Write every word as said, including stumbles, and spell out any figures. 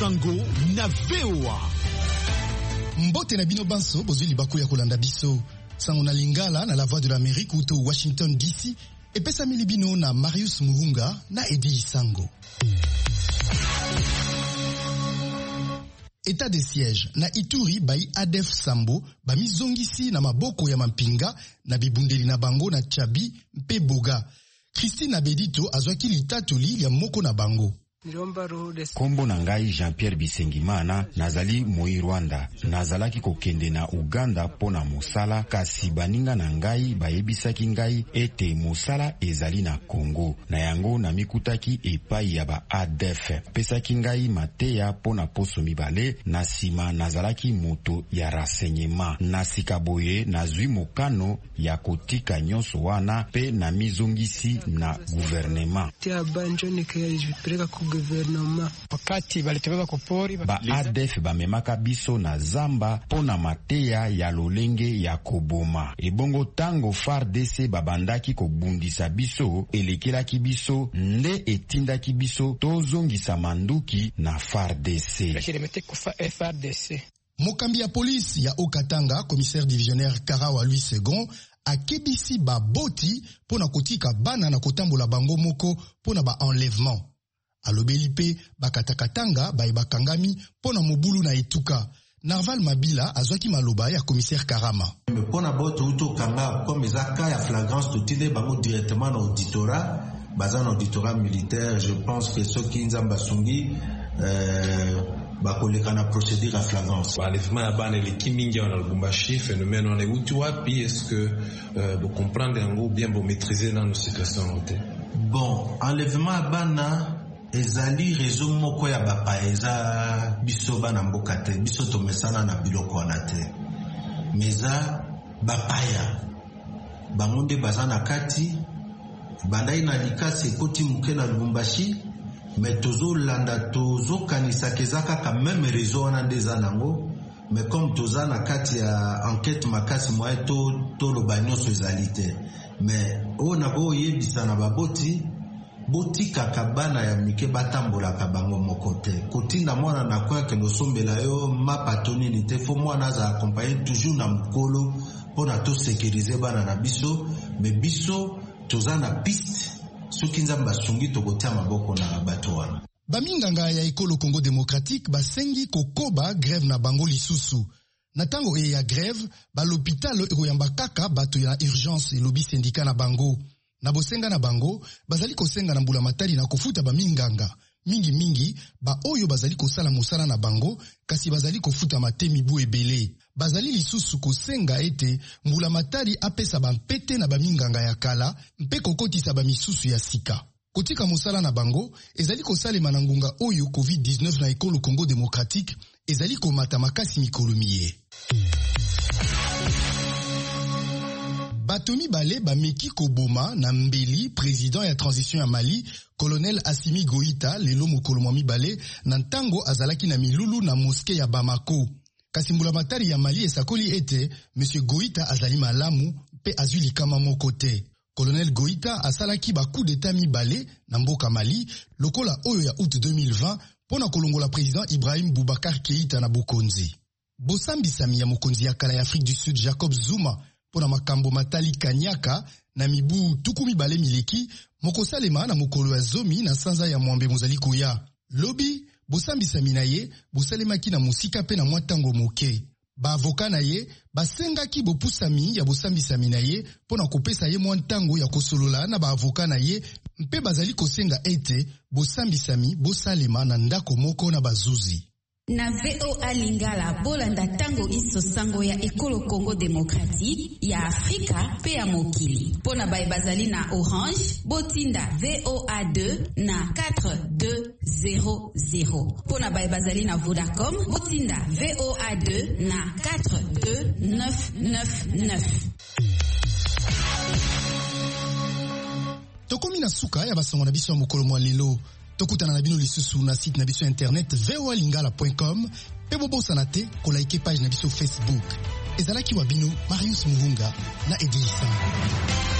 Sango na V O A. Mbote na bino banso bozuli baku ya kolanda biso. Sango na Lingala na la voix de l'Amérique ou to Washington D C. Et pesa milibino na Marius Muhunga na Edi Sango. État de siège na Ituri bai Adef Sambo ba mizongisi na maboko ya mampinga na bibundeli na bango na Chabi mpe Boga. Christine Abedito azwaki litatoli ya moko na bango. Kombo na ngai Jean-Pierre Bisengimana nazali moi Rwanda. Nazalaki kokende na Uganda pona mosala kasi baninga na ngai bayebisaki ngai ete mosala ezali na Congo. Na yango na mikutaki epai ya ba A D F. Pesaki ngai mateya pona poso mibale na sima nazalaki moto ya renseignement. Na sikaboye nazwi mokano ya kotika nyonso wana pe na mizongisi na gouvernement. Wakati balitebeba kupori ba A D F bamemaka biso na zamba pona mateya ya lolenge ya koboma. Ebongo tango F A R D C babandaki kobundisa biso elekelaki biso nde etindaki biso tozongisa manduki na F A R D C. Mokambi ya polisi ya Okatanga, commissaire divisionnaire Karawa Louis Second, akebisi ba boti pona kotika bana na kotambola bango moko pona ba enlèvement. Alobeli pe bakatakatanga ba bakangami pona mobulu na etuka. Narval Mabila azwaki maloba ya commissaire Karama. Me pona boto uto kanga comme ezaka ya flagrance totile bango directement na auditorat, bazan auditorat militaire. Je pense que ceux qui nzamba sungi euh bakoleka na procédure à flagrance. Enlèvement ya bana le kimingi on Lubumbashi phénomène on est utu wapi est-ce que euh, vous comprendre yango bien vous maîtriser dans nos situations noté. Bon, enlèvement ya bana ezali réseau moko ya bapaeza biso bana mboka te biso tomesana na biloko wana te meza bapaya bangonde bazana kati bandai na likasi ekoti muke na Lubumbashi mais tozo landa tozo kanisa kezaka ka même réseau wana ndeza nango mais comme toza na kati ya enquête makasi moye to to lobanyoso ezali te mais ona bo yebisa na baboti botika kabana ya mike batambola kabango mokote kotinda mwana na kwa ke losombela yo mapatoni ni te fo mwana za accompagner toujours na mukolo pona to sécuriser bana na biso mais biso toza na piste soki nzamba sungi tokotia maboko na bato wana. Baminganga ya ekolo Congo démocratique basengi kokoba grève na bango lisusu. Na tango e ya grève ba l'hôpital ekoyamba kaka bato ya urgence elobi syndicat na bango. Na bosenga na bango, bazali kosenga na mbula matali na kofuta ba minganga. Mingi mingi, ba oyo bazali kosala musala na bango, kasi bazali kofuta matemi bu ebele. Bazali lisusu kosenga ete mbula matali apesa ba mpete na ba minganga ya kala, mpe kokotisa ba misusu ya sika. Kotika musala na bango, ezali kosalema na ngunga oyo COVID dix-neuf na ekolo Congo démocratique, ezali komata makasi mikolo miye. Batomi Bale Bameki Koboma na mbeli président ya transition ya Mali colonel Assimi Goïta lelo mokolo mwami Bale na ntango azalaki na milulu na mosquée ya Bamako. Kasimbula matari ya Mali esakoli ete monsieur Goïta azali malamu pe azwi likama moko te. Colonel Goïta asalaki ba coup d'état mibale na mboka Mali lokola oyo ya août deux mille vingt pona kolongola président Ibrahim Boubacar Keïta na bokonzi. Bosambisami ya mokonzi ya kala ya Afrique du Sud Jacob Zuma pona makambo matali kanyaka na mibu tukumi bale mileki moko salema na mokolo ya zomi na sanza ya mwambe mozali koya. Lobi bosambisami na ye bosalemaki na musika pe na mwatango moke. Ba avoka na ye basengaki bopusami ya bosambisami na ye pona kopesa ye mwantango ya kosolola na ba avoka na ye mpe bazali kosenga ete bosambisami bosalema na ndako moko na bazuzi. Na V O A Lingala bolanda tango iso sango ya ekolo Congo démocratique ya Afrika pe ya mokili. Pona bae bazali na Orange, botinda V O A deux na quatre deux zéro zéro. Pona bae bazali na Vodacom, botinda V O A deux na quatre deux neuf neuf neuf. Tokomi na suka ya basongo na biso mokolo mwa lelo. Tokutana na bino lisusu na site na biso internet v o a lingala point com pe bobosana te kolaike page na biso Facebook. Ezalaki wa bino Marius Muhunga na Edi Sango.